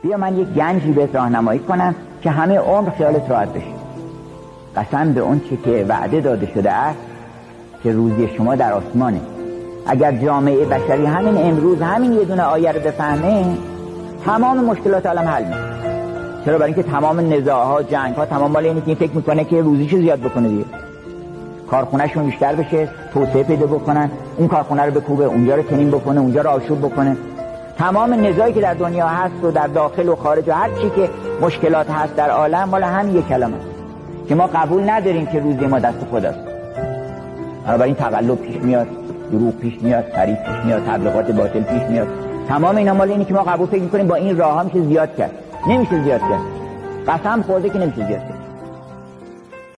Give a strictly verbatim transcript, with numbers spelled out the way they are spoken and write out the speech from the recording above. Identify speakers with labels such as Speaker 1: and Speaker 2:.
Speaker 1: بیا من یک گنجی بهت راهنمایی کنم که همه عمر خیالت راحت بشه. قسم به اون چی که وعده داده شده است که روزی شما در آسمانه. اگر جامعه بشری همین امروز همین یه دونه آیه رو بفهمه، تمام مشکلات عالم حل میشه. چرا؟ برای اینکه تمام نزاع‌ها، جنگ‌ها تمام مال اینه که این فکر میکنه که روزیشو زیاد بکنه دیگه، کارخونه‌شون بیشتر بشه، توسعه پیدا بکنن، اون کارخونه رو بکوبه، اونجا رو تنین بکنه، اونجا رو آشوب بکنه. تمام نزاعی که در دنیا هست و در داخل و خارج و هر چی که مشکلات هست در عالم مال همین یک کلمه که ما قبول نداریم که روزی ما دست خداست. بنابراین تقلب پیش میاد، دروغ پیش میاد، فریب پیش میاد، تبلیغات باطل پیش میاد. تمام اینا مال اینه که ما قبول فکر می‌کنیم با این راه‌ها میشه زیاد کرد. نمیشه زیاد کرد. قسم خورده که نمیشه زیاد کرد.